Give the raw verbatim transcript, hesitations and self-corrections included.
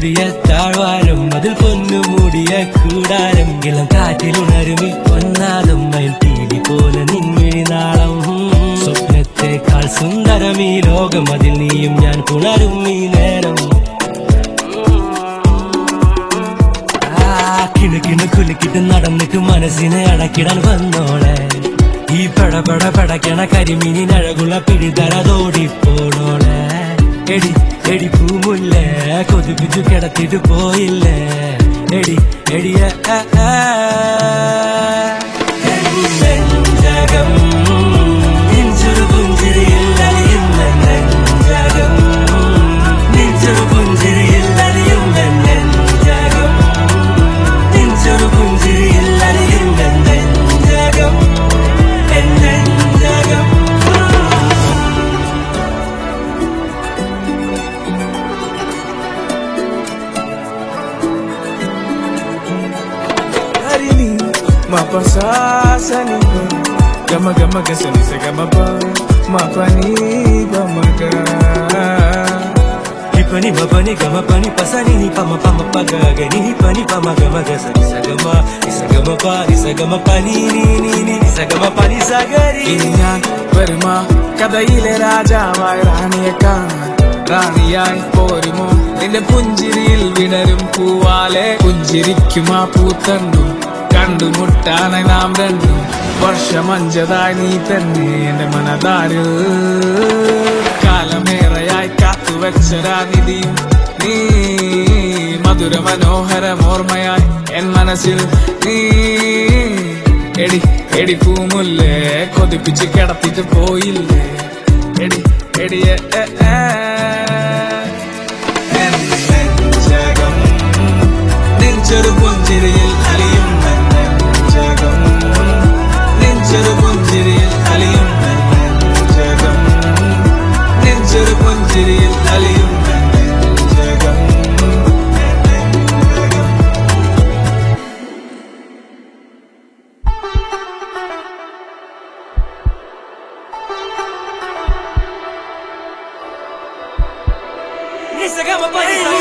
മൂടിയ താഴ്വാരം അതിൽ പൊന്നു മൂടിയ കൂടാരം ഇളം കാറ്റിലുണരുമി പൊന്നാദം മയിൽ തീടി പോലെ നിൻമിഴി നാളം സ്വപ്നത്തെക്കാൾ സുന്ദരം ഈ ലോകം അതിൽ നീയും ഞാൻ പുണരും ഈ നേരം കിണുകിണു കുലുക്കിട്ട് നടന്നിട്ട് മനസ്സിനെ അടക്കിടാൻ വന്നോളെ ഈ പടപട പടക്കണ കരിമീനി അഴകുള്ള പിടിതരതോടിപ്പോണോളെ എടി എടി പൂമുല്ലേ കൊതിപ്പിച്ചു കിടത്തിട്ട് പോയില്ലേ എടി എടിയ നെഞ്ചകം നെഞ്ചൊരു പുഞ്ചിരിയിൽ അലിയുന്ന നെഞ്ചകം നെഞ്ചൊരു പുഞ്ചിരിയിൽ അലിയുന്ന നെഞ്ചകം നെഞ്ചൊരു പുഞ്ചിരിയിൽ അലിയുന്ന നെഞ്ചകം നെഞ്ചകം Mapasasa ni ba Gama gama gasani sa gama ba Mapani ba maga Hipani mapani gama pani pasani ni pama pama paga gani hipani pama gama gasani sa gama isa gama pa isa gama pani ni ni ni isa gama pani sagari ഇനി ഞാൻ വരുമാ കഥയിലെ രാജാവായി റാണിയെ കാണാൻ റാണിയായി പോരുമോ നിന്റെ പുഞ്ചിരിയിൽ വിടരും പൂവാലെ പുഞ്ചിരിക്കുമാ പൂത്തണ്ടു കണ്ടുമുട്ടാനായി നാം രണ്ടും വർഷമഞ്ചതായി നീ തന്നെ എന്റെ മനതാരിൽ കാലമേറെയായി കാത്തുവച്ചരാനിധിയും നീ മധുര മനോഹര ഓർമ്മയായി എൻ മനസ്സിൽ നീ എടി എടി പൂമുല്ലേ കൊതിപ്പിച്ച് കിടത്തിട്ട് പോയില്ലേ എടി എടിയെ നെഞ്ചകം നെഞ്ചൊരു പുഞ്ചിരിയിൽ അലിയും നെഞ്ചകം നെഞ്ചൊരു പുഞ്ചിരിയിൽ അലിയും നെഞ്ചകം നെഞ്ചൊരു പുഞ്ചിരിയിൽ അലിയും നെഞ്ചകം isa gama pani